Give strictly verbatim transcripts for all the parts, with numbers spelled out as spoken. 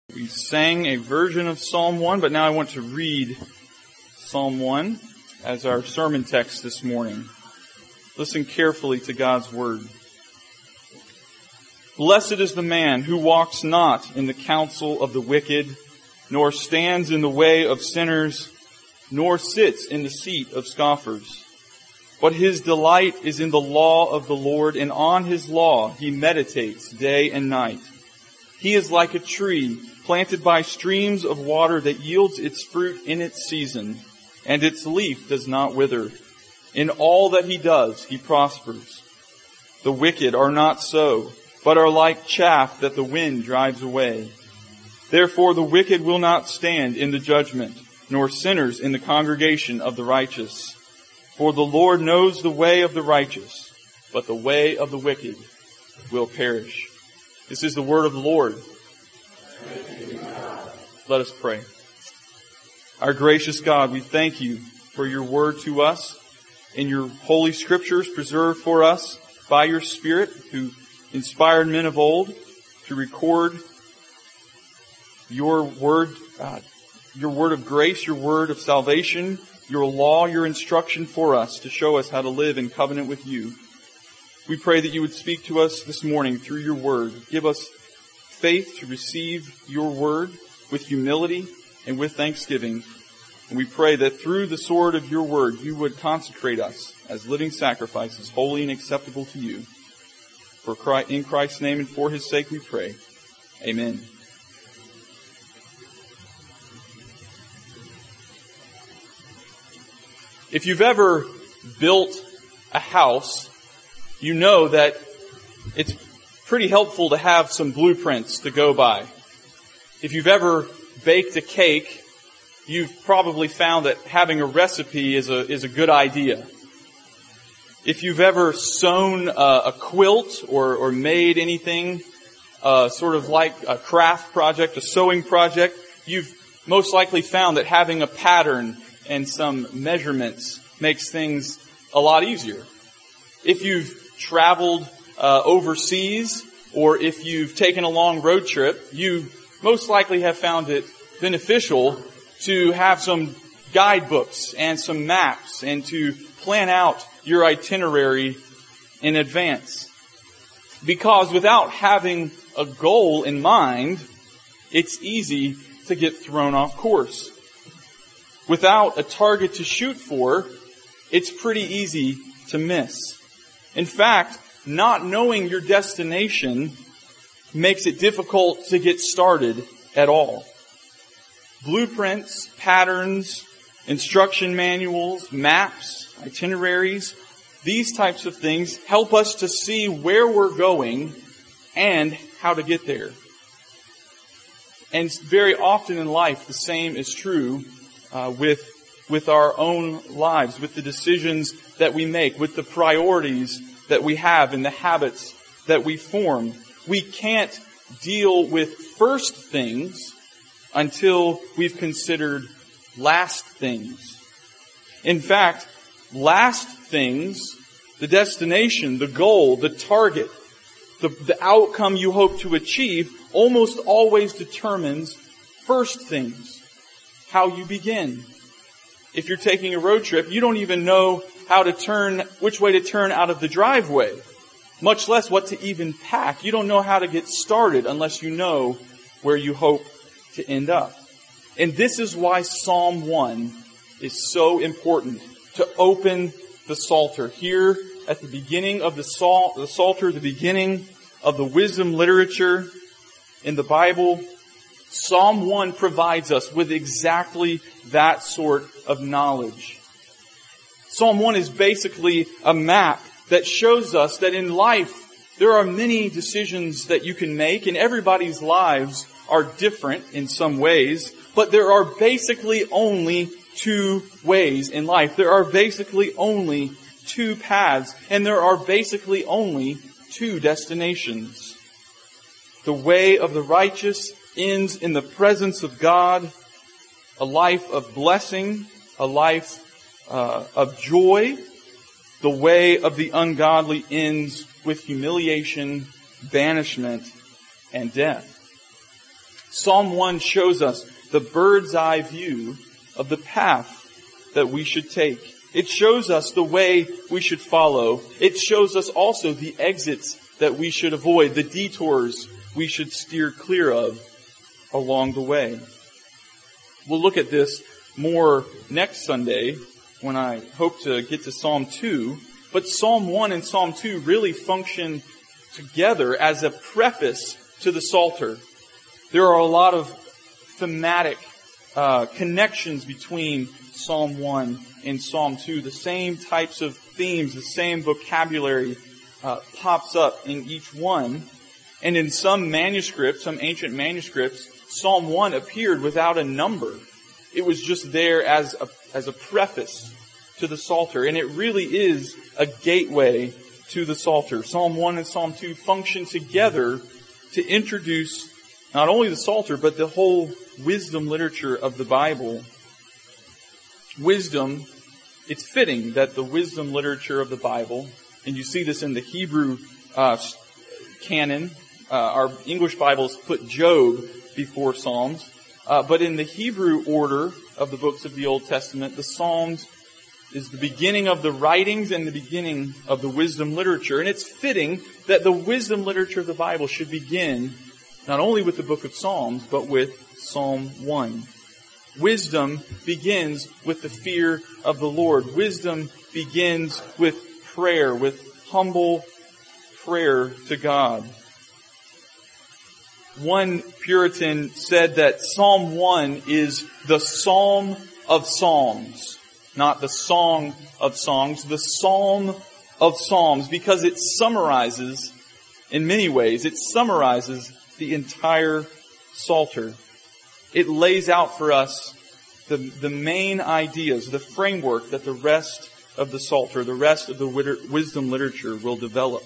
We sang a version of Psalm one, but now I want to read Psalm one as our sermon text this morning. Listen carefully to God's word. Blessed is the man who walks not in the counsel of the wicked, nor stands in the way of sinners, nor sits in the seat of scoffers. But his delight is in the law of the Lord, and on his law he meditates day and night. He is like a tree planted by streams of water that yields its fruit in its season, and its leaf does not wither. In all that he does, he prospers. The wicked are not so, but are like chaff that the wind drives away. Therefore the wicked will not stand in the judgment, nor sinners in the congregation of the righteous. For the Lord knows the way of the righteous, but the way of the wicked will perish. This is the word of the Lord. Let us pray. Our gracious God, we thank you for your word to us in your holy scriptures preserved for us by your Spirit, who inspired men of old to record your word, uh, your word of grace, your word of salvation, your law, your instruction for us to show us how to live in covenant with you. We pray that you would speak to us this morning through your word. Give us faith to receive your word with humility and with thanksgiving. And we pray that through the sword of your word, you would consecrate us as living sacrifices, holy and acceptable to you. For Christ, in Christ's name and for his sake we pray. Amen. If you've ever built a house, you know that it's pretty helpful to have some blueprints to go by. If you've ever baked a cake, you've probably found that having a recipe is a is a good idea. If you've ever sewn a, a quilt or, or made anything uh, sort of like a craft project, a sewing project, you've most likely found that having a pattern and some measurements makes things a lot easier. If you've traveled uh, overseas, or if you've taken a long road trip, you most likely have found it beneficial to have some guidebooks and some maps and to plan out your itinerary in advance. Because without having a goal in mind, it's easy to get thrown off course. Without a target to shoot for, it's pretty easy to miss. In fact, not knowing your destination makes it difficult to get started at all. Blueprints, patterns, instruction manuals, maps, itineraries, these types of things help us to see where we're going and how to get there. And very often in life, the same is true uh, with with our own lives, with the decisions that we make, with the priorities that we have and the habits that we form. We can't deal with first things until we've considered last things. In fact, last things, the destination, the goal, the target, the, the outcome you hope to achieve almost always determines first things, how you begin. If you're taking a road trip, you don't even know how to turn, which way to turn out of the driveway, much less what to even pack. You don't know how to get started unless you know where you hope to end up. And this is why Psalm one is so important, to open the Psalter. Here at the beginning of the Psal- the Psalter, the beginning of the wisdom literature in the Bible, Psalm one provides us with exactly that sort of knowledge. Psalm one is basically a map that shows us that in life there are many decisions that you can make, and everybody's lives are different in some ways, but there are basically only two ways in life. There are basically only two paths, and there are basically only two destinations. The way of the righteous ends in the presence of God, a life of blessing, a life uh, of joy. The way of the ungodly ends with humiliation, banishment, and death. Psalm one shows us the bird's eye view of the path that we should take. It shows us the way we should follow. It shows us also the exits that we should avoid, the detours we should steer clear of along the way. We'll look at this more next Sunday when I hope to get to Psalm two. But Psalm one and Psalm two really function together as a preface to the Psalter. There are a lot of thematic uh, connections between Psalm one and Psalm two. The same types of themes, the same vocabulary uh, pops up in each one. And in some manuscripts, some ancient manuscripts, Psalm one appeared without a number. It was just there as a, as a preface to the Psalter. And it really is a gateway to the Psalter. Psalm one and Psalm two function together to introduce not only the Psalter, but the whole wisdom literature of the Bible. Wisdom, it's fitting that the wisdom literature of the Bible, and you see this in the Hebrew uh, canon, uh, our English Bibles put Job before Psalms, uh, but in the Hebrew order of the books of the Old Testament, the Psalms is the beginning of the writings and the beginning of the wisdom literature. And it's fitting that the wisdom literature of the Bible should begin not only with the book of Psalms, but with Psalm one. Wisdom begins with the fear of the Lord. Wisdom begins with prayer, with humble prayer to God. One Puritan said that Psalm one is the Psalm of Psalms, not the Song of Songs, the Psalm of Psalms, because it summarizes, in many ways, it summarizes the entire Psalter. It lays out for us the, the main ideas, the framework that the rest of the Psalter, the rest of the wisdom literature will develop.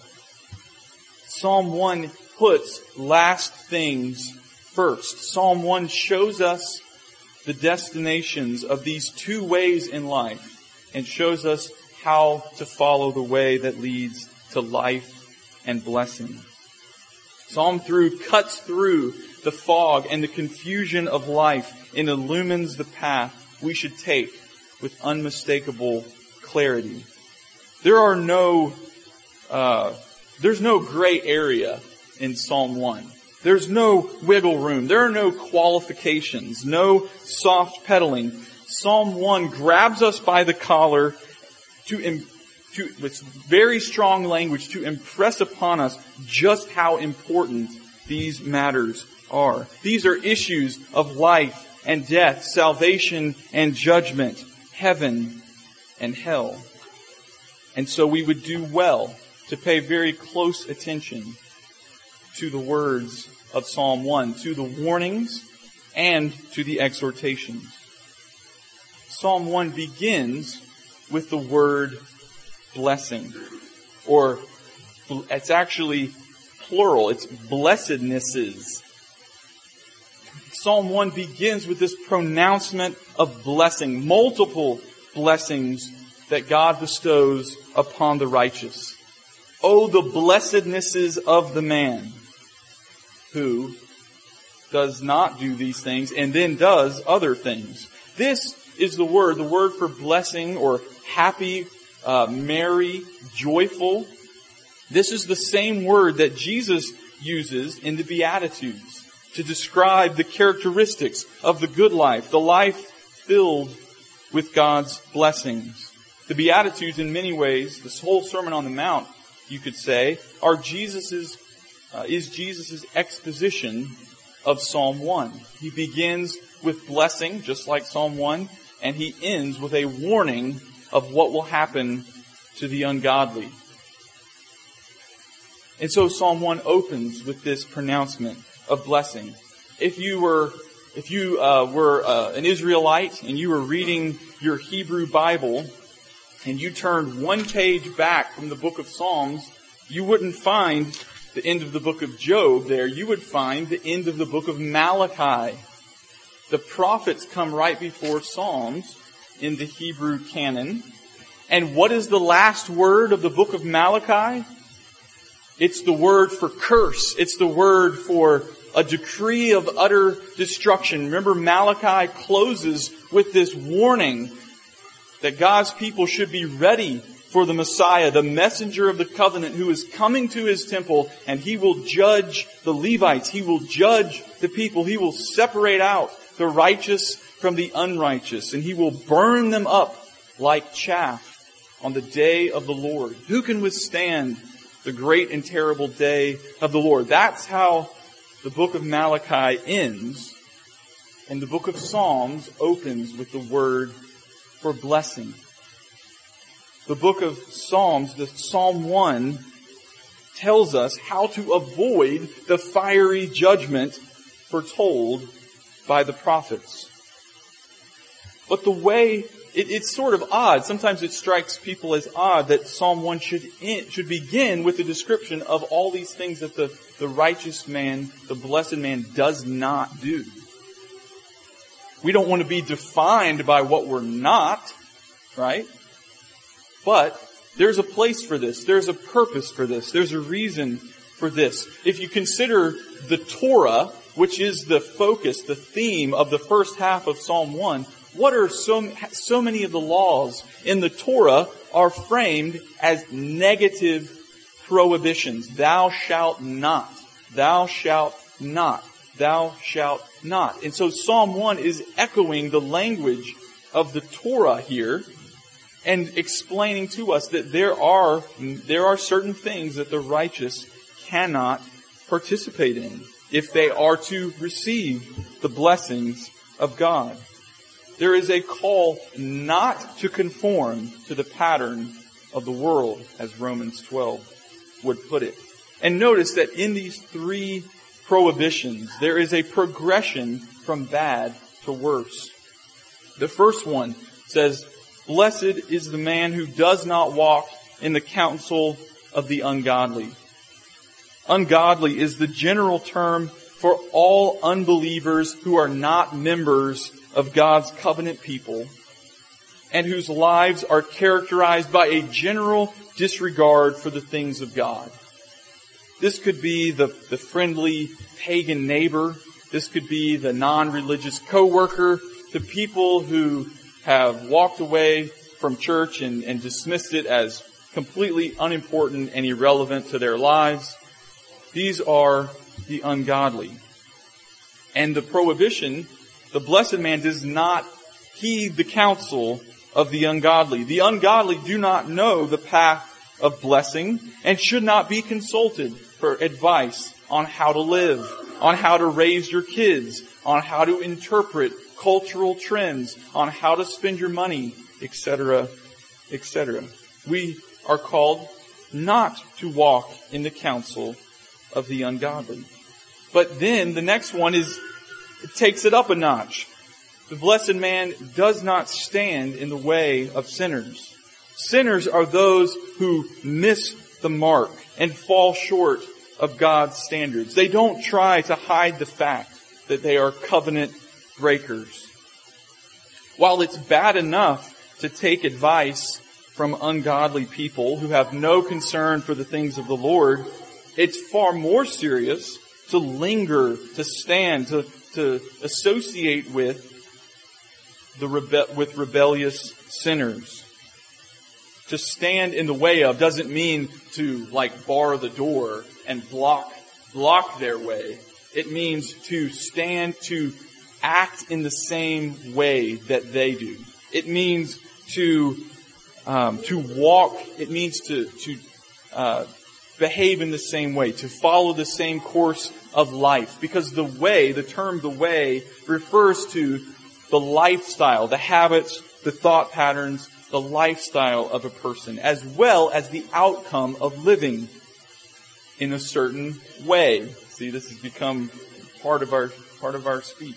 Psalm one puts last things first. Psalm one shows us the destinations of these two ways in life and shows us how to follow the way that leads to life and blessing. Psalm three cuts through the fog and the confusion of life and illumines the path we should take with unmistakable clarity. There are no, uh, there's no gray area in Psalm one. There's no wiggle room. There are no qualifications, no soft pedaling. Psalm one grabs us by the collar to, to, with very strong language, to impress upon us just how important these matters are. These are issues of life and death, salvation and judgment, heaven and hell. And so we would do well to pay very close attention to the words of Psalm one, to the warnings and to the exhortations. Psalm one begins with the word blessing, or it's actually plural, it's blessednesses. Psalm one begins with this pronouncement of blessing, multiple blessings that God bestows upon the righteous. Oh, the blessednesses of the man who does not do these things and then does other things. This is the word, the word for blessing or happy, uh, merry, joyful. This is the same word that Jesus uses in the Beatitudes to describe the characteristics of the good life, the life filled with God's blessings. The Beatitudes, in many ways, this whole Sermon on the Mount, you could say, are Jesus's Uh, is Jesus' exposition of Psalm one. He begins with blessing, just like Psalm one, and he ends with a warning of what will happen to the ungodly. And so Psalm one opens with this pronouncement of blessing. If you were, if you uh, were uh, an Israelite and you were reading your Hebrew Bible and you turned one page back from the book of Psalms, you wouldn't find the end of the book of Job there. You would find the end of the book of Malachi. The prophets come right before Psalms in the Hebrew canon. And what is the last word of the book of Malachi? It's the word for curse. It's the word for a decree of utter destruction. Remember, Malachi closes with this warning that God's people should be ready for the Messiah, the messenger of the covenant, who is coming to His temple, and He will judge the Levites. He will judge the people. He will separate out the righteous from the unrighteous, and He will burn them up like chaff on the day of the Lord. Who can withstand the great and terrible day of the Lord? That's how the book of Malachi ends, and the book of Psalms opens with the word for blessing. The book of Psalms, the Psalm one, tells us how to avoid the fiery judgment foretold by the prophets. But the way, it, it's sort of odd. Sometimes it strikes people as odd that Psalm one should in, should begin with a description of all these things that the, the righteous man, the blessed man, does not do. We don't want to be defined by what we're not, right? But there's a place for this. There's a purpose for this. There's a reason for this. If you consider the Torah, which is the focus, the theme of the first half of Psalm one, what are so, so many of the laws in the Torah are framed as negative prohibitions. Thou shalt not. Thou shalt not. Thou shalt not. And so Psalm one is echoing the language of the Torah here, and explaining to us that there are, there are certain things that the righteous cannot participate in if they are to receive the blessings of God. There is a call not to conform to the pattern of the world, as Romans twelve would put it. And notice that in these three prohibitions, there is a progression from bad to worse. The first one says, "Blessed is the man who does not walk in the counsel of the ungodly." Ungodly is the general term for all unbelievers who are not members of God's covenant people and whose lives are characterized by a general disregard for the things of God. This could be the, the friendly pagan neighbor. This could be the non-religious coworker, the people who have walked away from church and, and dismissed it as completely unimportant and irrelevant to their lives. These are the ungodly. And the prohibition, the blessed man does not heed the counsel of the ungodly. The ungodly do not know the path of blessing and should not be consulted for advice on how to live, on how to raise your kids, on how to interpret cultural trends, on how to spend your money, et cetera, et cetera. We are called not to walk in the counsel of the ungodly. But then the next one is, it takes it up a notch. The blessed man does not stand in the way of sinners. Sinners are those who miss the mark and fall short of God's standards. They don't try to hide the fact that they are covenant breakers. While it's bad enough to take advice from ungodly people who have no concern for the things of the Lord, it's far more serious to linger, to stand, to, to associate with the rebe- with rebellious sinners. To stand in the way of doesn't mean to like bar the door and block block their way. It means to stand, to act in the same way that they do. It means to um, to walk. It means to to uh, behave in the same way, to follow the same course of life. Because the way, the term "the way," refers to the lifestyle, the habits, the thought patterns, the lifestyle of a person, as well as the outcome of living in a certain way. See, this has become part of our part of our speech.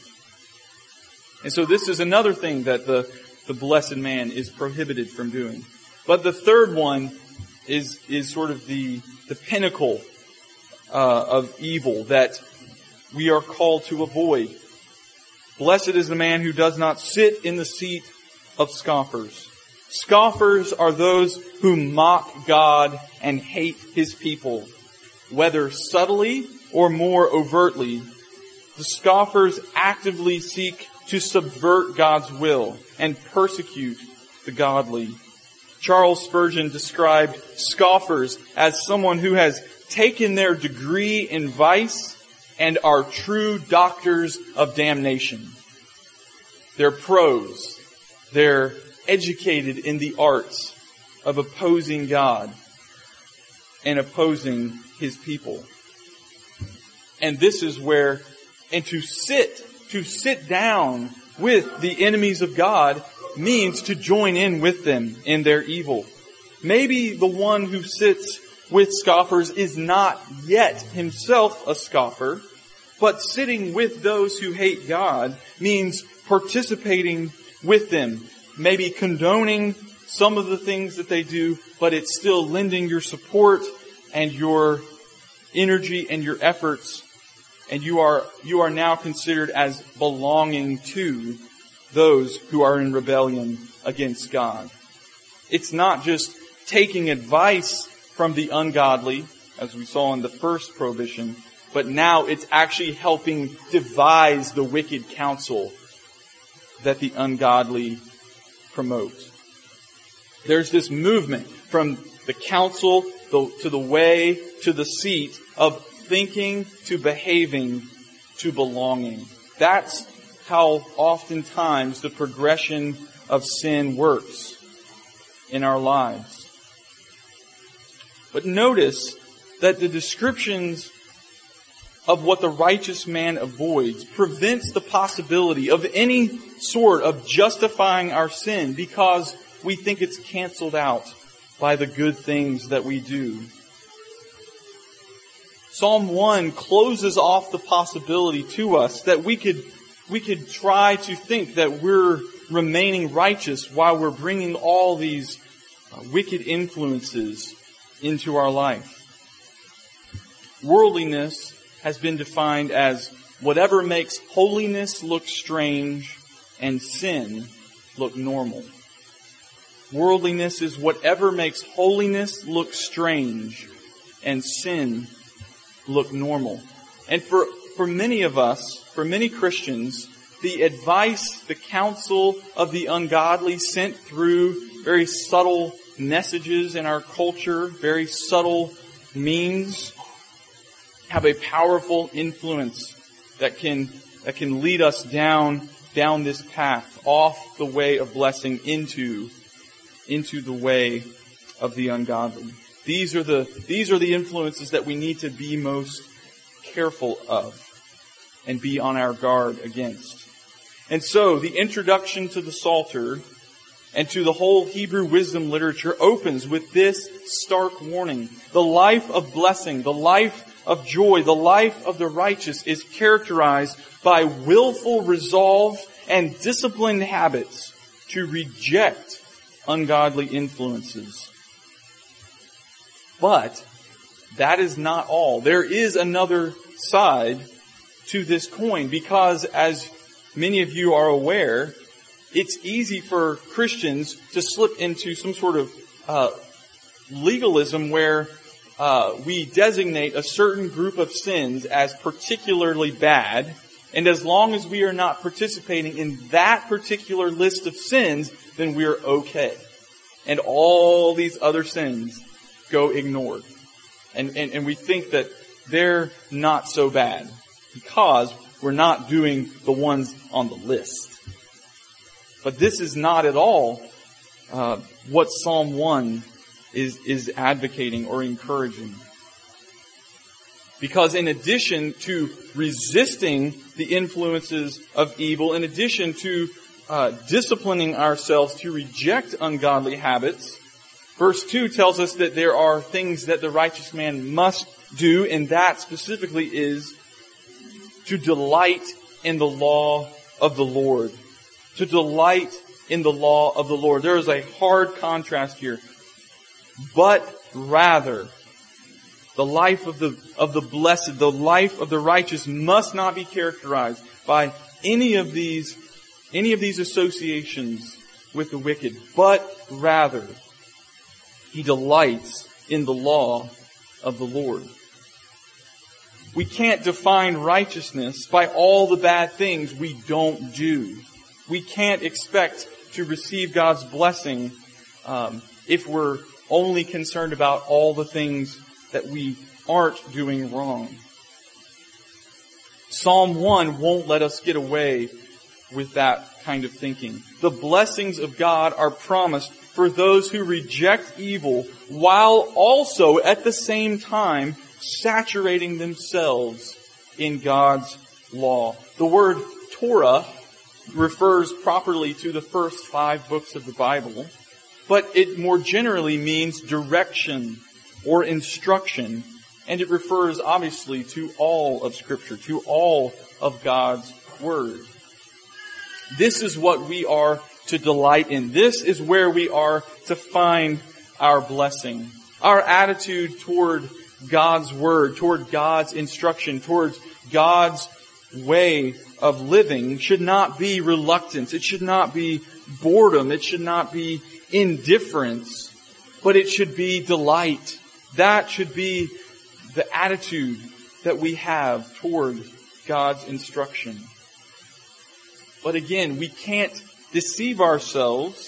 And so this is another thing that the, the blessed man is prohibited from doing. But the third one is is sort of the, the pinnacle uh, of evil that we are called to avoid. Blessed is the man who does not sit in the seat of scoffers. Scoffers are those who mock God and hate His people, whether subtly or more overtly The scoffers actively seek to subvert God's will and persecute the godly. Charles Spurgeon described scoffers as someone who has taken their degree in vice and are true doctors of damnation. They're pros. They're educated in the arts of opposing God and opposing His people. And this is where, and to sit, to sit down with the enemies of God means to join in with them in their evil. Maybe the one who sits with scoffers is not yet himself a scoffer, but sitting with those who hate God means participating with them, maybe condoning some of the things that they do, but it's still lending your support and your energy and your efforts, and you are you are now considered as belonging to those who are in rebellion against God. It's not just taking advice from the ungodly, as we saw in the first prohibition, but now it's actually helping devise the wicked counsel that the ungodly promote. There's this movement from the counsel to the way to the seat of thinking to behaving to belonging. That's how oftentimes the progression of sin works in our lives. But notice that the descriptions of what the righteous man avoids prevents the possibility of any sort of justifying our sin because we think it's canceled out by the good things that we do. Psalm one closes off the possibility to us that we could we could try to think that we're remaining righteous while we're bringing all these uh, wicked influences into our life. Worldliness has been defined as whatever makes holiness look strange and sin look normal. Worldliness is whatever makes holiness look strange and sin look normal. And for, for many of us, for many Christians, the advice, the counsel of the ungodly sent through very subtle messages in our culture, very subtle means, have a powerful influence that can, that can lead us down, down this path, off the way of blessing into, into the way of the ungodly. These are the, these are the influences that we need to be most careful of and be on our guard against. And so, the introduction to the Psalter and to the whole Hebrew wisdom literature opens with this stark warning. The life of blessing, the life of joy, the life of the righteous is characterized by willful resolve and disciplined habits to reject ungodly influences. But that is not all. There is another side to this coin because, as many of you are aware, it's easy for Christians to slip into some sort of uh, legalism where uh, we designate a certain group of sins as particularly bad, and as long as we are not participating in that particular list of sins, then we are okay. And all these other sins go ignored. And, and, and we think that they're not so bad because we're not doing the ones on the list. But this is not at all uh, what Psalm one is, is advocating or encouraging. Because in addition to resisting the influences of evil, in addition to uh, disciplining ourselves to reject ungodly habits, verse two tells us that there are things that the righteous man must do, and that specifically is to delight in the law of the Lord. To delight in the law of the Lord. There is a hard contrast here. But rather, the life of the, of the blessed, the life of the righteous must not be characterized by any of these, any of these associations with the wicked, but rather, he delights in the law of the Lord. We can't define righteousness by all the bad things we don't do. We can't expect to receive God's blessing um, if we're only concerned about all the things that we aren't doing wrong. Psalm one won't let us get away with that kind of thinking. The blessings of God are promised for those who reject evil while also at the same time saturating themselves in God's law. The word Torah refers properly to the first five books of the Bible, but it more generally means direction or instruction, and it refers obviously to all of Scripture, to all of God's Word. This is what we are to delight in. This is where we are to find our blessing. Our attitude toward God's Word, toward God's instruction, towards God's way of living should not be reluctance. It should not be boredom. It should not be indifference, but it should be delight. That should be the attitude that we have toward God's instruction. But again, we can't deceive ourselves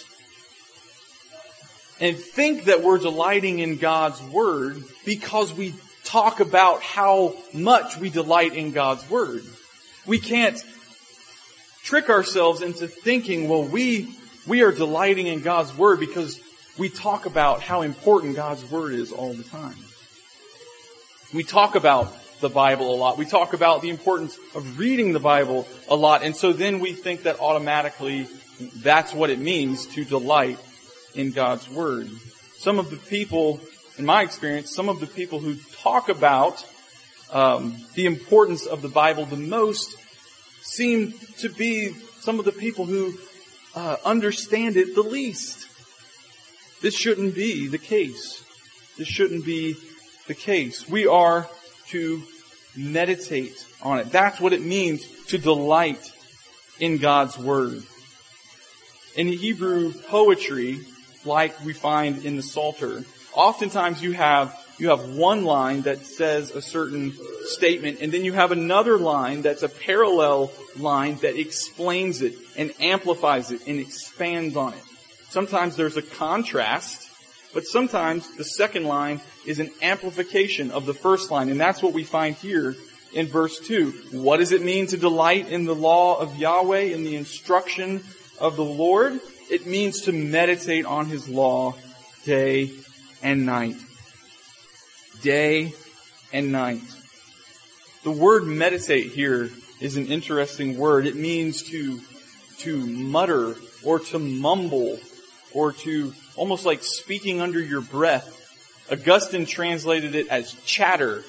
and think that we're delighting in God's Word because we talk about how much we delight in God's Word. We can't trick ourselves into thinking, well, we we are delighting in God's Word because we talk about how important God's Word is all the time. We talk about the Bible a lot. We talk about the importance of reading the Bible a lot. And so then we think that automatically that's what it means to delight in God's Word. Some of the people, in my experience, some of the people who talk about um, the importance of the Bible the most seem to be some of the people who uh, understand it the least. This shouldn't be the case. This shouldn't be the case. We are to meditate on it. That's what it means to delight in God's Word. In Hebrew poetry, like we find in the Psalter, oftentimes you have you have one line that says a certain statement, and then you have another line that's a parallel line that explains it and amplifies it and expands on it. Sometimes there's a contrast, but sometimes the second line is an amplification of the first line. And that's what we find here in verse two. What does it mean to delight in the law of Yahweh, in the instruction of the Lord? It means to meditate on His law day and night. Day and night. The word meditate here is an interesting word. It means to, to mutter or to mumble or to almost like speaking under your breath. Augustine translated it as chatter.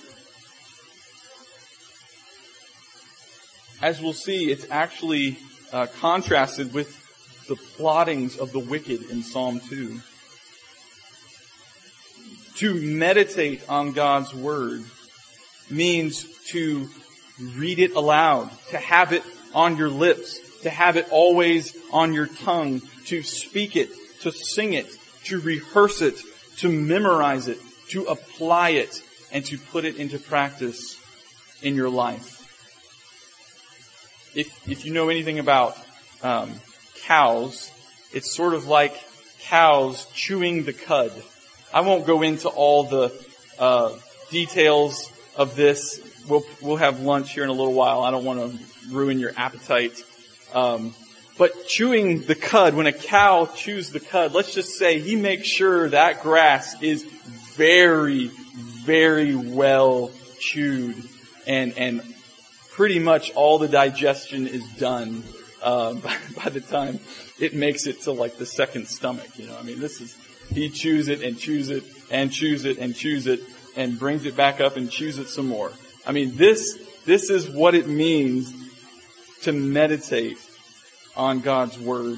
As we'll see, it's actually uh, contrasted with the plottings of the wicked in Psalm two. To meditate on God's Word means to read it aloud, to have it on your lips, to have it always on your tongue, to speak it, to sing it, to rehearse it, to memorize it, to apply it, and to put it into practice in your life. If if you know anything about um, cows, it's sort of like cows chewing the cud. I won't go into all the uh, details of this. We'll we'll have lunch here in a little while. I don't want to ruin your appetite. Um, but chewing the cud, when a cow chews the cud, let's just say he makes sure that grass is very, very well chewed, and and pretty much all the digestion is done uh, by, by the time it makes it to like the second stomach. You know, I mean, this is he chews it and chews it and chews it and chews it and brings it back up and chews it some more. I mean, this this is what it means to meditate on God's Word.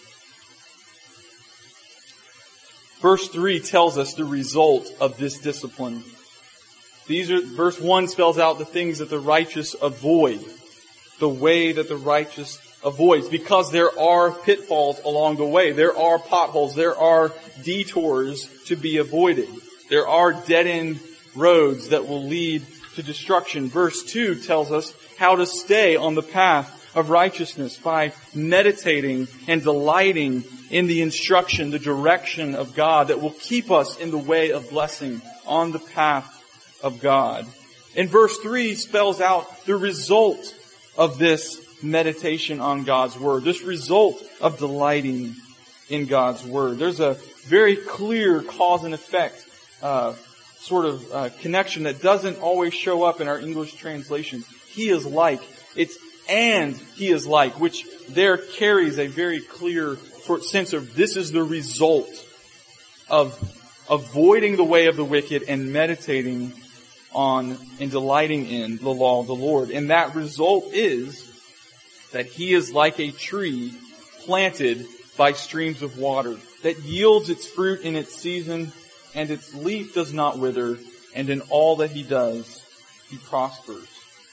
Verse three tells us the result of this discipline. These are, verse one spells out the things that the righteous avoid, the way that the righteous avoids, because there are pitfalls along the way. There are potholes. There are detours to be avoided. There are dead-end roads that will lead to destruction. Verse two tells us how to stay on the path of righteousness by meditating and delighting in the instruction, the direction of God that will keep us in the way of blessing on the path of God. And verse three spells out the result of this meditation on God's Word, this result of delighting in God's Word. There's a very clear cause and effect uh, sort of uh, connection that doesn't always show up in our English translations. He is like. It's and he is like, which there carries a very clear sort of sense of this is the result of avoiding the way of the wicked and meditating on and delighting in the law of the Lord. And that result is that he is like a tree planted by streams of water that yields its fruit in its season, and its leaf does not wither, and in all that he does, he prospers.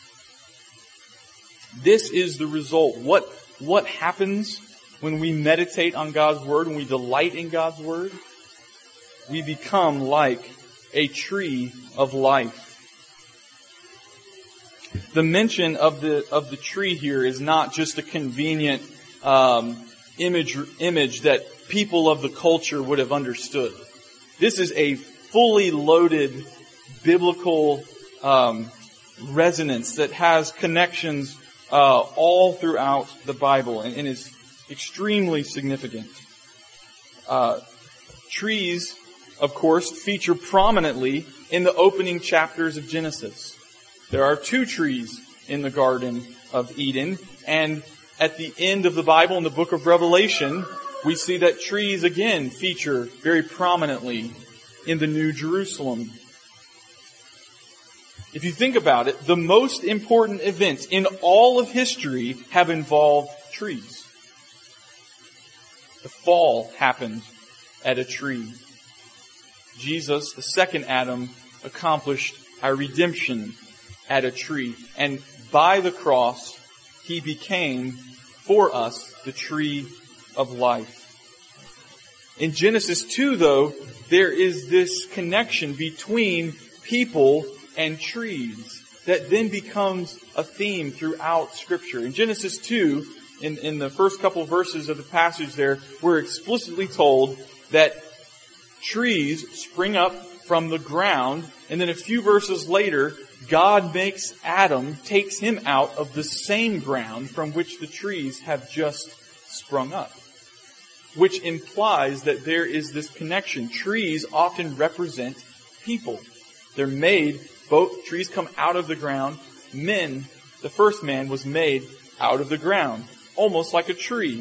This is the result. What, what happens when we meditate on God's Word, when we delight in God's Word? We become like a tree of life. The mention of the of the tree here is not just a convenient um, image image that people of the culture would have understood. This is a fully loaded biblical um, resonance that has connections uh, all throughout the Bible and, and is extremely significant. Uh, trees, of course, feature prominently in the opening chapters of Genesis. There are two trees in the Garden of Eden, and at the end of the Bible, in the book of Revelation, we see that trees again feature very prominently in the New Jerusalem. If you think about it, the most important events in all of history have involved trees. The fall happened at a tree. Jesus, the second Adam, accomplished our redemption at a tree. And by the cross, he became for us the tree of life. In Genesis two, though, there is this connection between people and trees that then becomes a theme throughout Scripture. In Genesis two, in, in the first couple verses of the passage there, we're explicitly told that trees spring up from the ground, and then a few verses later, God makes Adam, takes him out of the same ground from which the trees have just sprung up. Which implies that there is this connection. Trees often represent people. They're made, both trees come out of the ground. Men, the first man was made out of the ground, almost like a tree.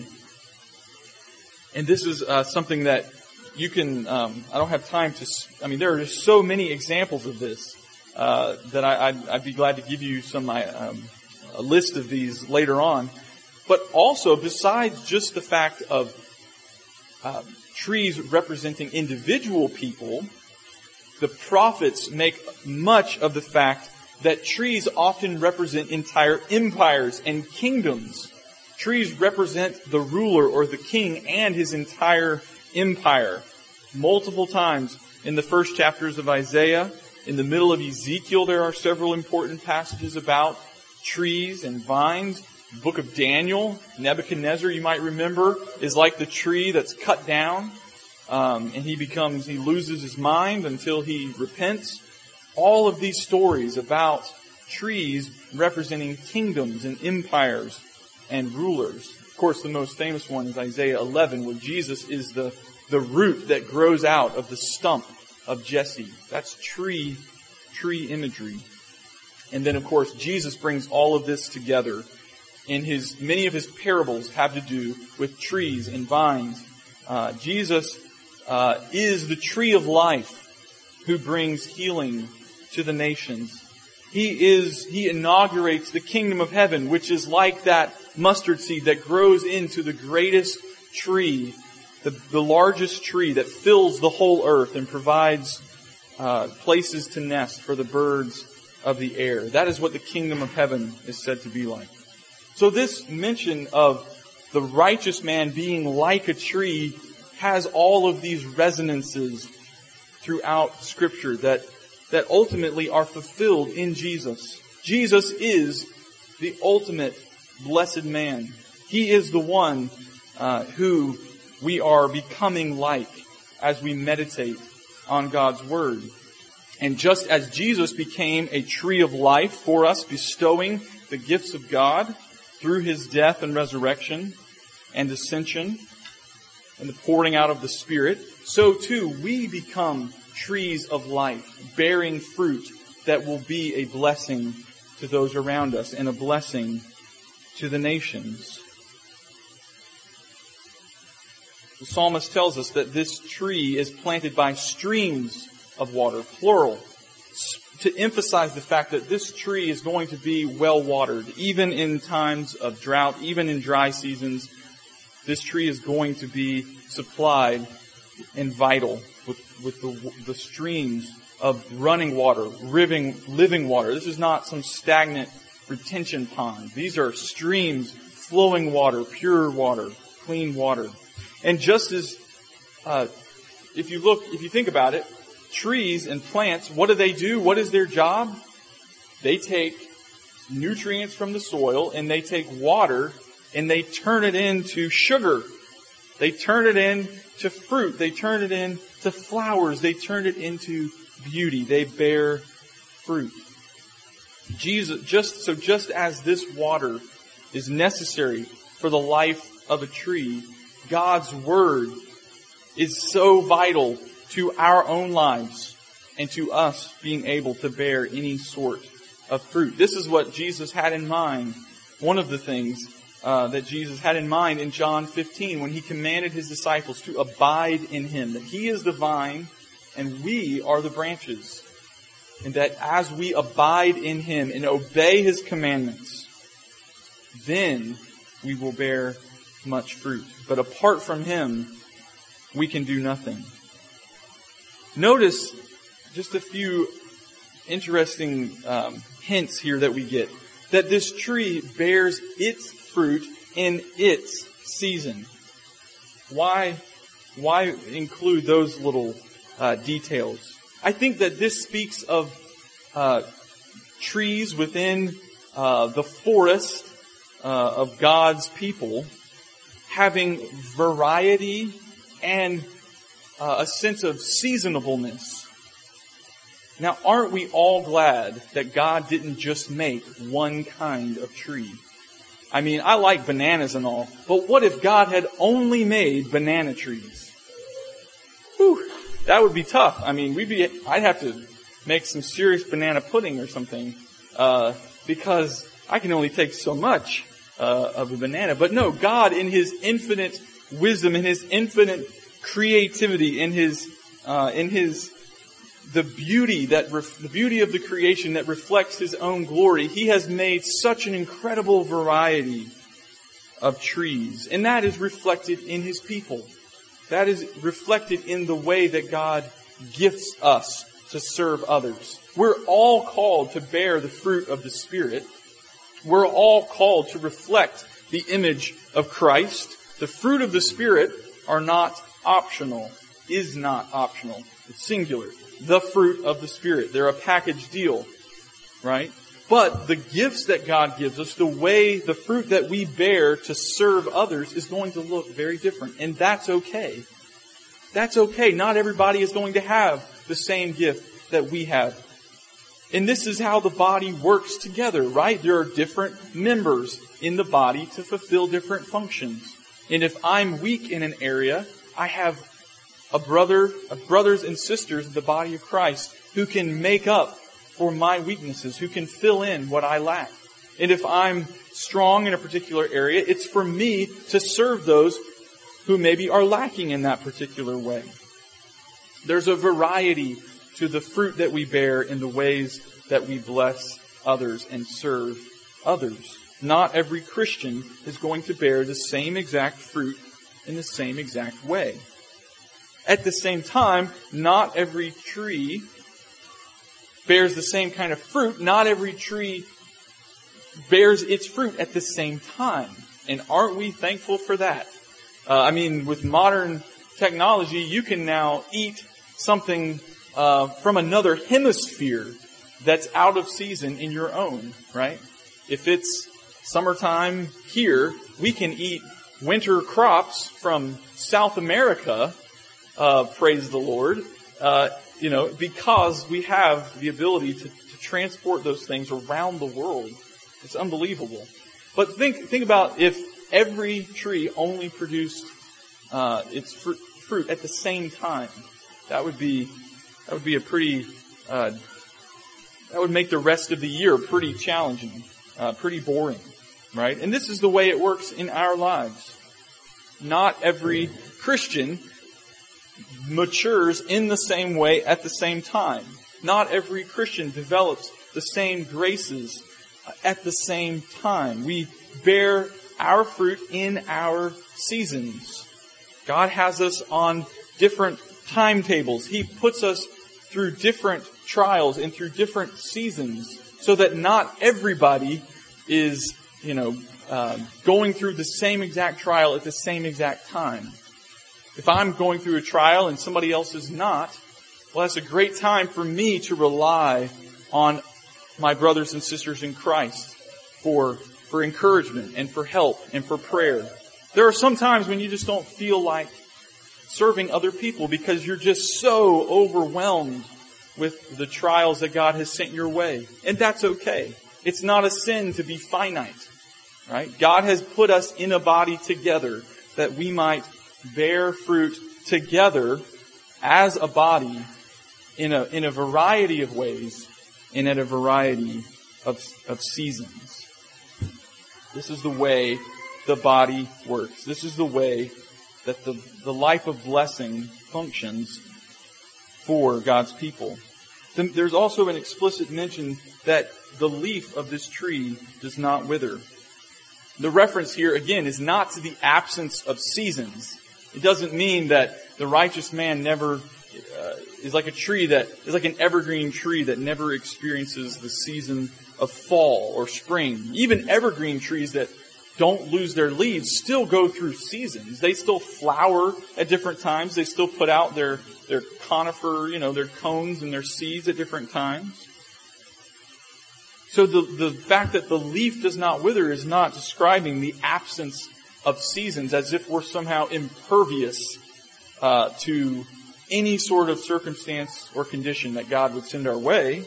And this is uh, something that you can, um, I don't have time to, I mean, there are just so many examples of this. Uh, that I, I'd, I'd be glad to give you some um, a list of these later on. But also, besides just the fact of uh, trees representing individual people, the prophets make much of the fact that trees often represent entire empires and kingdoms. Trees represent the ruler or the king and his entire empire. Multiple times in the first chapters of Isaiah, in the middle of Ezekiel, there are several important passages about trees and vines. The book of Daniel, Nebuchadnezzar, you might remember, is like the tree that's cut down. Um, and he becomes, he loses his mind until he repents. All of these stories about trees representing kingdoms and empires and rulers. Of course, the most famous one is Isaiah eleven, where Jesus is the, the root that grows out of the stump of Jesse. That's tree, tree imagery. And then, of course, Jesus brings all of this together. In his, many of his parables have to do with trees and vines. Uh, Jesus uh, is the tree of life who brings healing to the nations. He is, he inaugurates the kingdom of heaven, which is like that mustard seed that grows into the greatest tree, the, the largest tree that fills the whole earth and provides uh, places to nest for the birds of the air. That is what the kingdom of heaven is said to be like. So this mention of the righteous man being like a tree has all of these resonances throughout Scripture that that ultimately are fulfilled in Jesus. Jesus is the ultimate blessed man. He is the one uh, who we are becoming like as we meditate on God's Word. And just as Jesus became a tree of life for us, bestowing the gifts of God through His death and resurrection and ascension and the pouring out of the Spirit, so too we become trees of life, bearing fruit that will be a blessing to those around us and a blessing to the nations. The psalmist tells us that this tree is planted by streams of water, plural, to emphasize the fact that this tree is going to be well watered. Even in times of drought, even in dry seasons, this tree is going to be supplied and vital with, with the, the streams of running water, living, living water. This is not some stagnant retention pond. These are streams, flowing water, pure water, clean water. And just as, uh, if you look, if you think about it, trees and plants, what do they do? What is their job? They take nutrients from the soil and they take water and they turn it into sugar. They turn it into fruit. They turn it into flowers. They turn it into beauty. They bear fruit. Jesus, just, so just as this water is necessary for the life of a tree, God's Word is so vital to our own lives and to us being able to bear any sort of fruit. This is what Jesus had in mind. One of the things uh, that Jesus had in mind in John fifteen when He commanded His disciples to abide in Him, that He is the vine and we are the branches. And that as we abide in Him and obey His commandments, then we will bear much fruit. But apart from Him, we can do nothing. Notice just a few interesting um, hints here that we get. That this tree bears its fruit in its season. Why, why include those little uh, details? I think that this speaks of uh, trees within uh, the forest uh, of God's people having variety and uh, a sense of seasonableness. Now, aren't we all glad that God didn't just make one kind of tree? I mean, I like bananas and all, but what if God had only made banana trees? Whew, that would be tough. I mean, we'd be, I'd have to make some serious banana pudding or something, uh, because I can only take so much uh, of a banana. But no, God in His infinite wisdom, in His infinite creativity, in His, uh, in His, the beauty that, ref, the beauty of the creation that reflects His own glory, He has made such an incredible variety of trees. And that is reflected in His people. That is reflected in the way that God gifts us to serve others. We're all called to bear the fruit of the Spirit. We're all called to reflect the image of Christ. The fruit of the Spirit are not optional, is not optional. It's singular. The fruit of the Spirit. They're a package deal, right? But the gifts that God gives us, the way, the fruit that we bear to serve others is going to look very different. And that's okay. That's okay. Not everybody is going to have the same gift that we have. And this is how the body works together, right? There are different members in the body to fulfill different functions. And if I'm weak in an area, I have a brother, a brothers and sisters in the body of Christ who can make up for my weaknesses, who can fill in what I lack. And if I'm strong in a particular area, it's for me to serve those who maybe are lacking in that particular way. There's a variety to the fruit that we bear in the ways that we bless others and serve others. Not every Christian is going to bear the same exact fruit in the same exact way. At the same time, not every tree bears the same kind of fruit. Not every tree bears its fruit at the same time. And aren't we thankful for that? Uh, I mean, with modern technology, you can now eat something uh, from another hemisphere that's out of season in your own, right? If it's summertime here, we can eat winter crops from South America, uh, praise the Lord, uh, you know, because we have the ability to, to transport those things around the world. It's unbelievable. But think, think about if every tree only produced, uh, its fruit, fruit at the same time. That would be, that would be a pretty, uh, that would make the rest of the year pretty challenging, uh, pretty boring, right? And this is the way it works in our lives. Not every Christian matures in the same way at the same time. Not every Christian develops the same graces at the same time. We bear our fruit in our seasons. God has us on different timetables. He puts us through different trials and through different seasons so that not everybody is, you know, uh, going through the same exact trial at the same exact time. If I'm going through a trial and somebody else is not, well, that's a great time for me to rely on my brothers and sisters in Christ for, for encouragement and for help and for prayer. There are some times when you just don't feel like serving other people because you're just so overwhelmed with the trials that God has sent your way. And that's okay. It's not a sin to be finite, right? God has put us in a body together that we might bear fruit together as a body in a, in a variety of ways and at a variety of, of seasons. This is the way the body works. This is the way that the, the life of blessing functions for God's people. Then there's also an explicit mention that the leaf of this tree does not wither. The reference here, again, is not to the absence of seasons. It doesn't mean that the righteous man never uh, is like a tree that is like an evergreen tree that never experiences the season of fall or spring. Even evergreen trees that don't lose their leaves still go through seasons. They still flower at different times. They still put out their, their conifer, you know, their cones and their seeds at different times. So the, the fact that the leaf does not wither is not describing the absence of seasons as if we're somehow impervious uh, to any sort of circumstance or condition that God would send our way.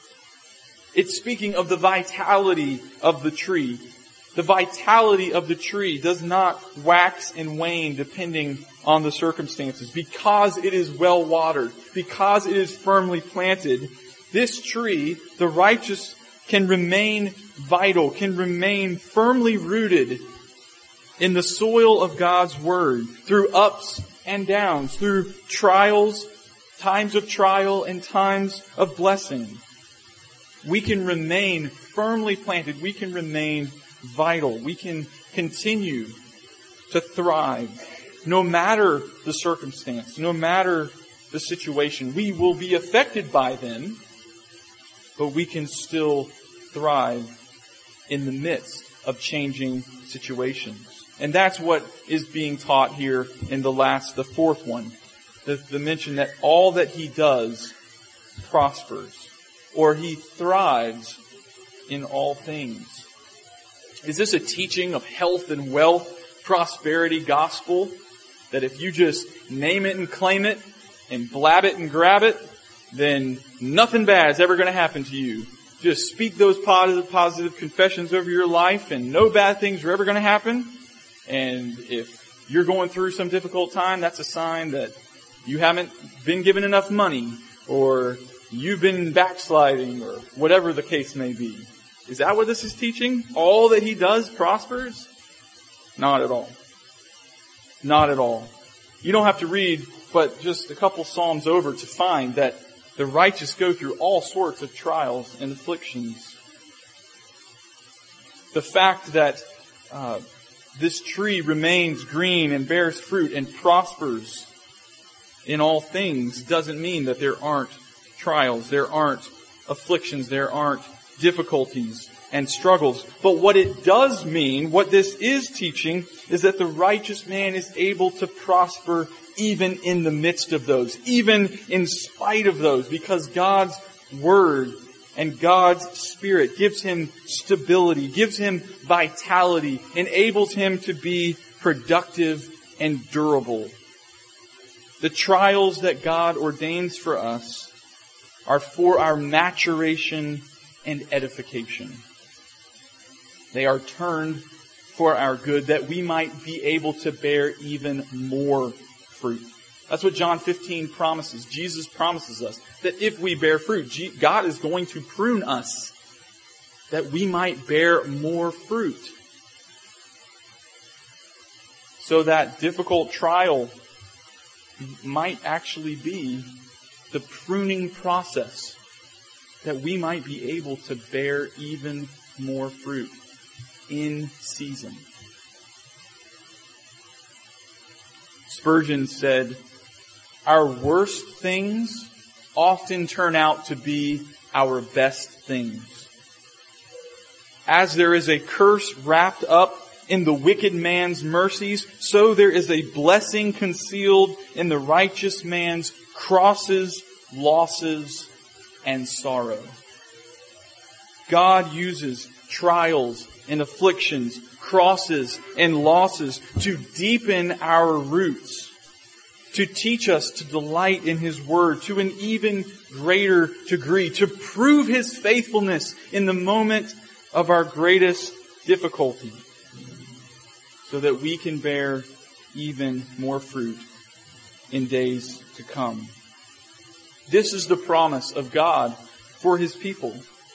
It's speaking of the vitality of the tree. The vitality of the tree does not wax and wane depending on the circumstances. Because it is well watered, because it is firmly planted, this tree, the righteous, can remain vital, can remain firmly rooted in the soil of God's Word through ups and downs, through trials, times of trial and times of blessing. We can remain firmly planted. We can remain vital. We can continue to thrive no matter the circumstance, no matter the situation. We will be affected by them, but we can still thrive in the midst of changing situations. And that's what is being taught here in the last, the fourth one. The, the mention that all that he does prospers, or he thrives in all things. Is this a teaching of health and wealth, prosperity gospel? That if you just name it and claim it and blab it and grab it, then nothing bad is ever going to happen to you. Just speak those positive, positive confessions over your life and no bad things are ever going to happen. And if you're going through some difficult time, that's a sign that you haven't been given enough money or you've been backsliding or whatever the case may be. Is that what this is teaching? All that he does prospers? Not at all. Not at all. You don't have to read but just a couple Psalms over to find that the righteous go through all sorts of trials and afflictions. The fact that uh, this tree remains green and bears fruit and prospers in all things doesn't mean that there aren't trials, there aren't afflictions, there aren't difficulties. and struggles. But what it does mean, what this is teaching, is that the righteous man is able to prosper even in the midst of those, even in spite of those, because God's Word and God's Spirit gives him stability, gives him vitality, enables him to be productive and durable. The trials that God ordains for us are for our maturation and edification. They are turned for our good, that we might be able to bear even more fruit. That's what John fifteen promises. Jesus promises us that if we bear fruit, God is going to prune us that we might bear more fruit. So that difficult trial might actually be the pruning process, that we might be able to bear even more fruit in season. Spurgeon said, "Our worst things often turn out to be our best things. As there is a curse wrapped up in the wicked man's mercies, so there is a blessing concealed in the righteous man's crosses, losses, and sorrow." God uses trials and afflictions, crosses and losses to deepen our roots, to teach us to delight in His Word to an even greater degree, to prove His faithfulness in the moment of our greatest difficulty, so that we can bear even more fruit in days to come. This is the promise of God for His people.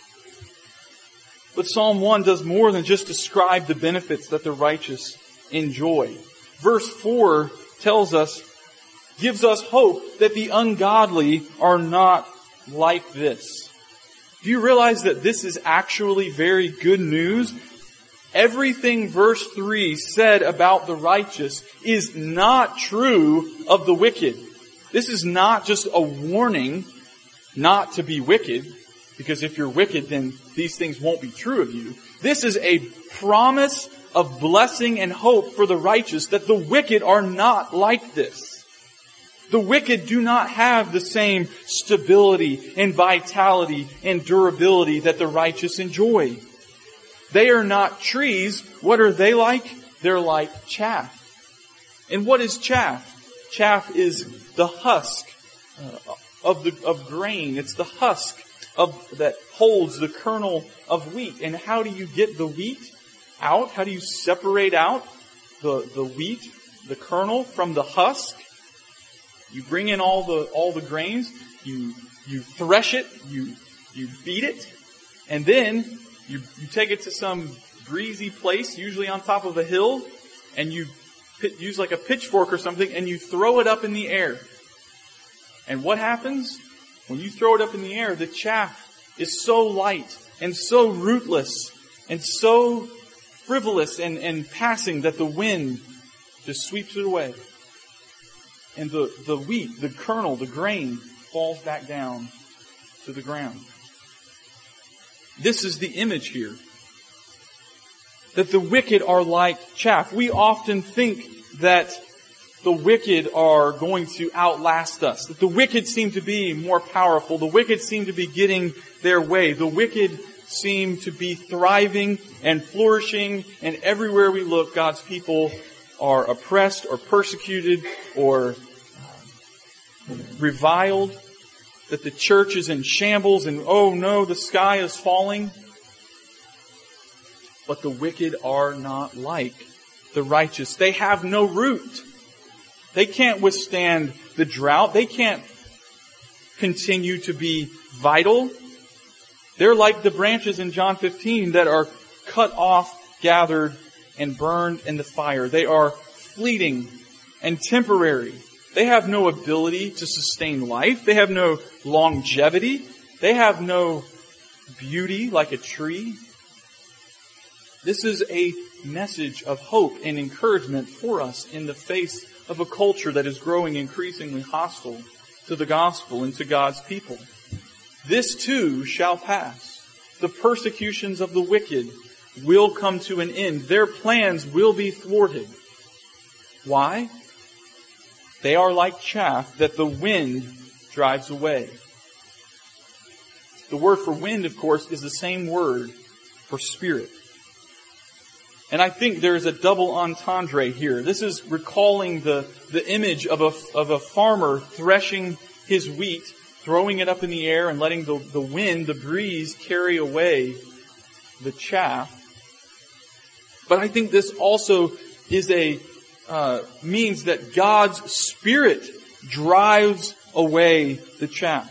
But Psalm one does more than just describe the benefits that the righteous enjoy. Verse four tells us, gives us hope that the ungodly are not like this. Do you realize that this is actually very good news? Everything verse three said about the righteous is not true of the wicked. This is not just a warning not to be wicked, because if you're wicked, then these things won't be true of you. This is a promise of blessing and hope for the righteous, that the wicked are not like this. The wicked do not have the same stability and vitality and durability that the righteous enjoy. They are not trees. What are they like? They're like chaff. And what is chaff? Chaff is the husk uh, of the of grain. It's the husk of that holds the kernel of wheat. And how do you get the wheat out? How do you separate out the, the wheat, the kernel, from the husk? You bring in all the all the grains, you you thresh it, you you beat it, and then you you take it to some breezy place, usually on top of a hill, and you pit, use like a pitchfork or something, and you throw it up in the air. And what happens? When you throw it up in the air, the chaff is so light and so rootless and so frivolous and, and passing that the wind just sweeps it away. And the, the wheat, the kernel, the grain falls back down to the ground. This is the image here. That the wicked are like chaff. We often think that the wicked are going to outlast us. That the wicked seem to be more powerful. The wicked seem to be getting their way. The wicked seem to be thriving and flourishing. And everywhere we look, God's people are oppressed or persecuted or reviled. That the church is in shambles and, oh no, the sky is falling. But the wicked are not like the righteous. They have no root. They can't withstand the drought. They can't continue to be vital. They're like the branches in John fifteen that are cut off, gathered, and burned in the fire. They are fleeting and temporary. They have no ability to sustain life. They have no longevity. They have no beauty like a tree. This is a message of hope and encouragement for us in the face of a culture that is growing increasingly hostile to the gospel and to God's people. This too shall pass. the persecutions of the wicked will come to an end. Their plans will be thwarted. Why? They are like chaff that the wind drives away. The word for wind, of course, is the same word for spirit. And I think there's a double entendre here. This is recalling the, the image of a, of a farmer threshing his wheat, throwing it up in the air and letting the, the wind, the breeze, carry away the chaff. But I think this also is a uh, means that God's Spirit drives away the chaff.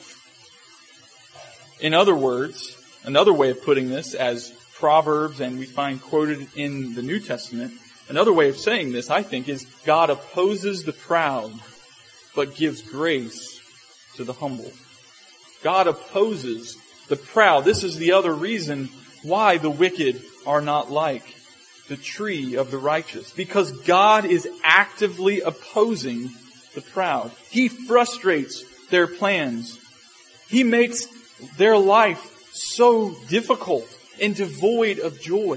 In other words, another way of putting this, as Proverbs and we find quoted in the New Testament, another way of saying this, I think, is God opposes the proud, but gives grace to the humble. God opposes the proud. This is the other reason why the wicked are not like the tree of the righteous. Because God is actively opposing the proud. He frustrates their plans. He makes their life so difficult and devoid of joy.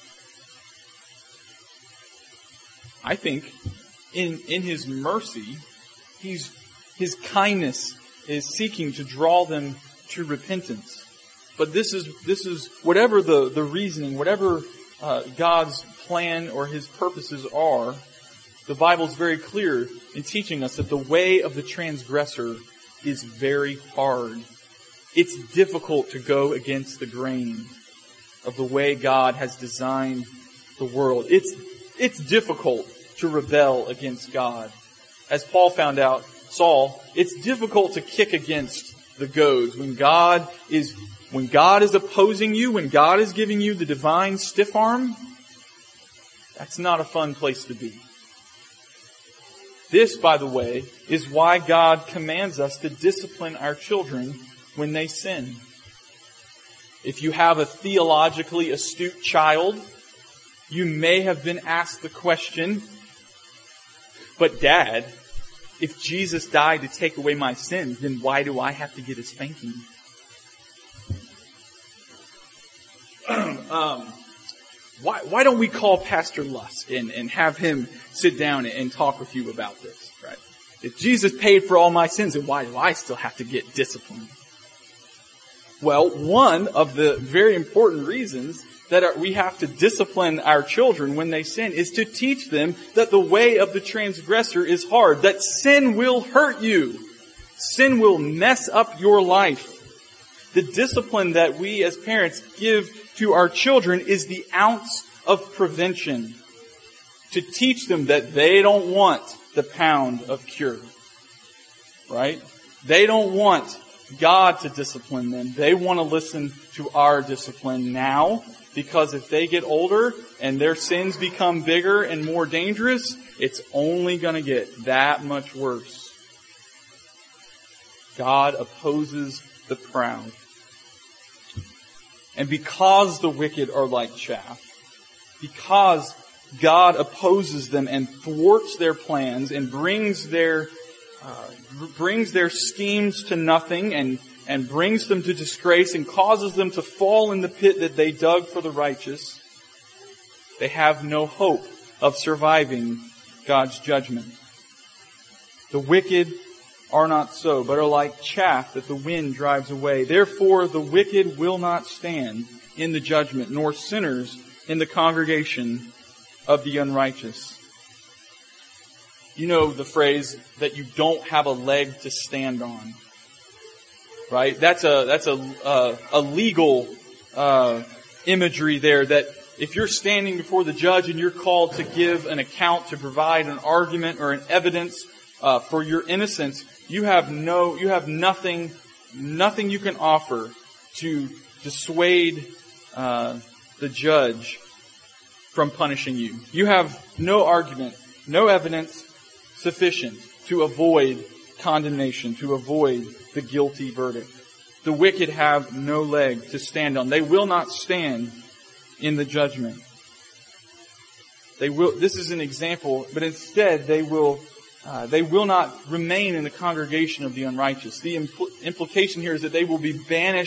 I think in, in His mercy, He's, His kindness is seeking to draw them to repentance. But this is, this is, whatever the, the reasoning, whatever uh, God's plan or His purposes are, the Bible's very clear in teaching us that the way of the transgressor is very hard. It's difficult to go against the grain of the way God has designed the world. It's, it's difficult to rebel against God. As Paul found out, Saul, it's difficult to kick against the goads. When God is, when God is opposing you, when God is giving you the divine stiff arm, that's not a fun place to be. This, by the way, is why God commands us to discipline our children when they sin. If you have a theologically astute child, you may have been asked the question, but Dad, if Jesus died to take away my sins, then why do I have to get a spanking? um, why, why don't we call Pastor Lusk and, and have him sit down and talk with you about this, right? If Jesus paid for all my sins, then why do I still have to get disciplined? Well, one of the very important reasons that we have to discipline our children when they sin is to teach them that the way of the transgressor is hard, that sin will hurt you. Sin will mess up your life. The discipline that we as parents give to our children is the ounce of prevention to teach them that they don't want the pound of cure. Right? They don't want God to discipline them. They want to listen to our discipline now, because if they get older and their sins become bigger and more dangerous, it's only going to get that much worse. God opposes the proud. And because the wicked are like chaff, because God opposes them and thwarts their plans and brings their uh, brings their schemes to nothing and and brings them to disgrace and causes them to fall in the pit that they dug for the righteous, they have no hope of surviving God's judgment. The wicked are not so, but are like chaff that the wind drives away. Therefore, the wicked will not stand in the judgment, nor sinners in the congregation of the unrighteous. You know the phrase that you don't have a leg to stand on. Right? That's a, that's a, uh, a legal, uh, imagery there that if you're standing before the judge and you're called to give an account, to provide an argument or an evidence, uh, for your innocence, you have no, you have nothing, nothing you can offer to dissuade, uh, the judge from punishing you. You have no argument, no evidence sufficient to avoid condemnation, to avoid the guilty verdict. The wicked have no leg to stand on. They will not stand in the judgment. They will. This is an example, but instead they will. Uh, they will not remain in the congregation of the unrighteous. The impl- implication here is that they will be banished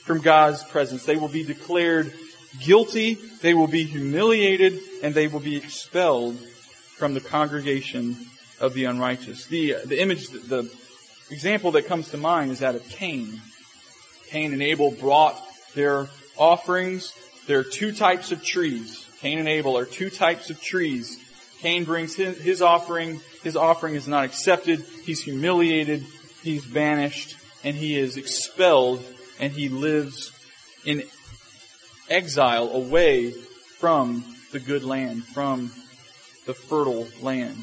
from God's presence. They will be declared guilty, they will be humiliated, and they will be expelled from the congregation of the unrighteous. The, the image, the example that comes to mind is that of Cain. Cain and Abel brought their offerings. There are two types of trees. Cain and Abel are two types of trees. Cain brings his, his offering. His offering is not accepted. He's humiliated. He's banished. And he is expelled. And he lives in exile away from the good land, from the fertile land.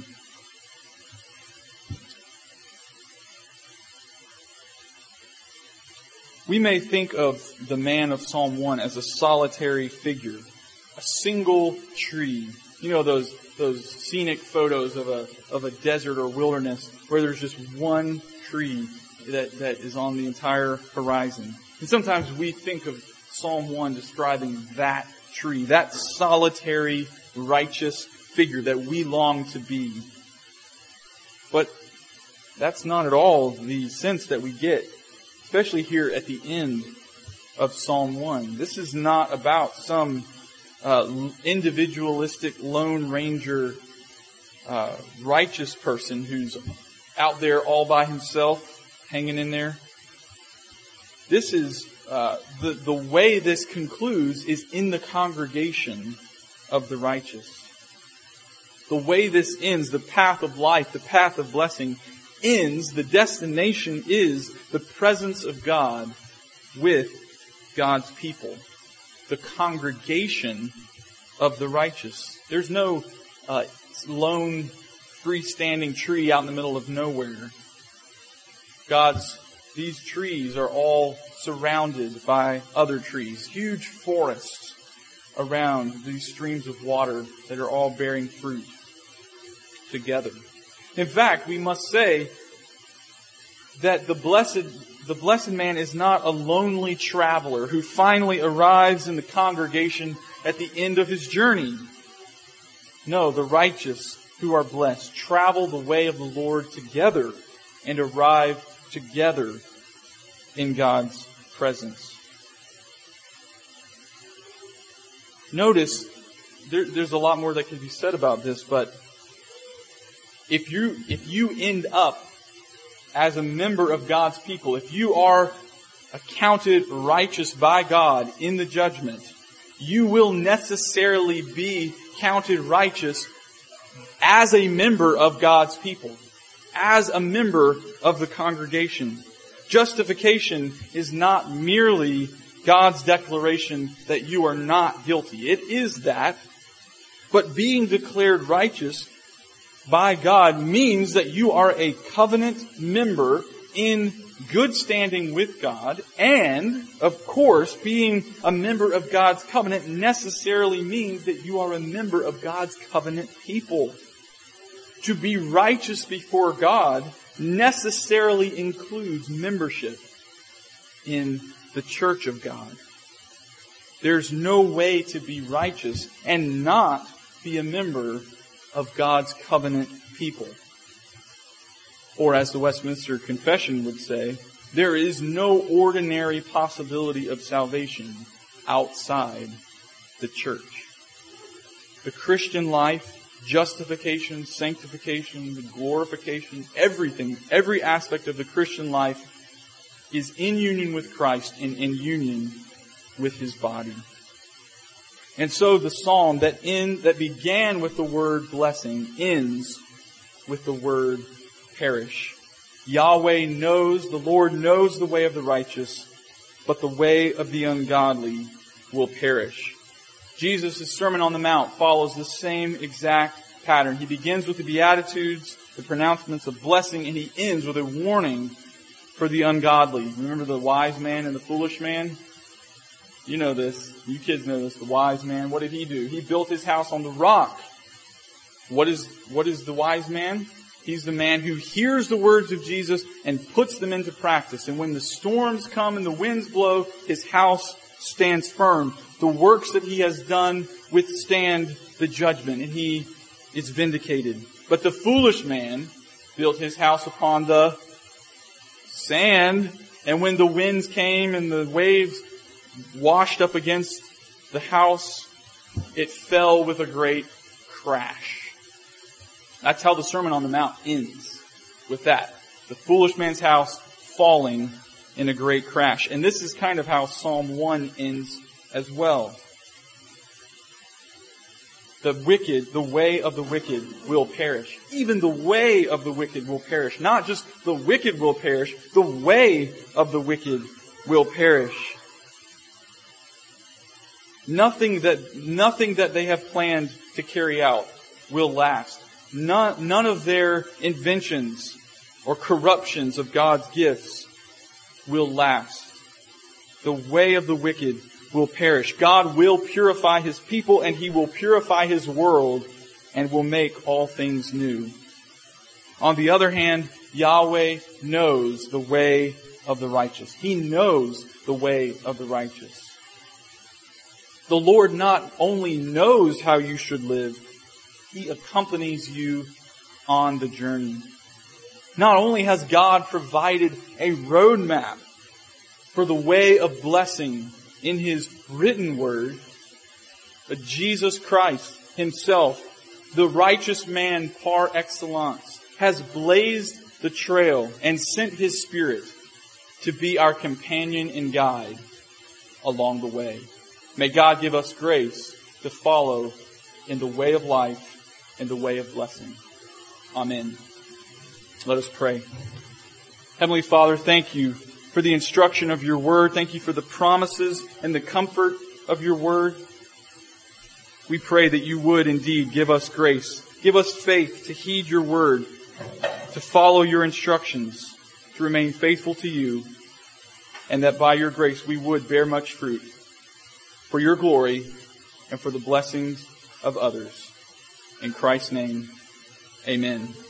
We may think of the man of Psalm one as a solitary figure, a single tree. You know those those scenic photos of a of a desert or wilderness where there's just one tree that, that is on the entire horizon. And sometimes we think of Psalm one describing that tree, that solitary, righteous figure that we long to be. But that's not at all the sense that we get, especially here at the end of Psalm one. This is not about some uh, individualistic Lone Ranger uh, righteous person who's out there all by himself, hanging in there. This is, uh, the, the way this concludes is in the congregation of the righteous. The way this ends, the path of life, the path of blessing, ends, the destination is the presence of God with God's people. The congregation of the righteous. There's no uh, lone freestanding tree out in the middle of nowhere. God's, these trees are all surrounded by other trees. Huge forests around these streams of water that are all bearing fruit together. In fact, we must say that the blessed, the blessed man is not a lonely traveler who finally arrives in the congregation at the end of his journey. No, the righteous who are blessed travel the way of the Lord together and arrive together in God's presence. Notice, there, there's a lot more that can be said about this, but if you, if you end up as a member of God's people, if you are accounted righteous by God in the judgment, you will necessarily be counted righteous as a member of God's people, as a member of the congregation. Justification is not merely God's declaration that you are not guilty. It is that, but being declared righteous by God means that you are a covenant member in good standing with God, and, of course, being a member of God's covenant necessarily means that you are a member of God's covenant people. To be righteous before God necessarily includes membership in the church of God. There's no way to be righteous and not be a member of God's covenant people. Or as the Westminster Confession would say, there is no ordinary possibility of salvation outside the church. The Christian life, justification, sanctification, the glorification, everything, every aspect of the Christian life is in union with Christ and in union with His body. And so the psalm that in, that began with the word blessing ends with the word perish. Yahweh knows, the Lord knows the way of the righteous, but the way of the ungodly will perish. Jesus' Sermon on the Mount follows the same exact pattern. He begins with the Beatitudes, the pronouncements of blessing, and he ends with a warning for the ungodly. Remember the wise man and the foolish man? You know this. You kids know this. The wise man, what did he do? He built his house on the rock. What is, what is the wise man? He's the man who hears the words of Jesus and puts them into practice. And when the storms come and the winds blow, his house stands firm. The works that he has done withstand the judgment, and he is vindicated. But the foolish man built his house upon the sand, and when the winds came and the waves washed up against the house, it fell with a great crash. That's how the Sermon on the Mount ends, with that. The foolish man's house falling in a great crash. And this is kind of how Psalm one ends as well. The wicked, the way of the wicked will perish. Even the way of the wicked will perish. Not just the wicked will perish, the way of the wicked will perish. Nothing that, nothing that they have planned to carry out will last. None, none of their inventions or corruptions of God's gifts will last. The way of the wicked will perish. God will purify His people and He will purify His world and will make all things new. On the other hand, Yahweh knows the way of the righteous. He knows the way of the righteous. The Lord not only knows how you should live, He accompanies you on the journey. Not only has God provided a roadmap for the way of blessing in His written word, but Jesus Christ Himself, the righteous man par excellence, has blazed the trail and sent His Spirit to be our companion and guide along the way. May God give us grace to follow in the way of life and the way of blessing. Amen. Let us pray. Heavenly Father, thank you for the instruction of your word. Thank you for the promises and the comfort of your word. We pray that you would indeed give us grace. Give us faith to heed your word, to follow your instructions, to remain faithful to you, and that by your grace we would bear much fruit for your glory and for the blessings of others. In Christ's name, amen.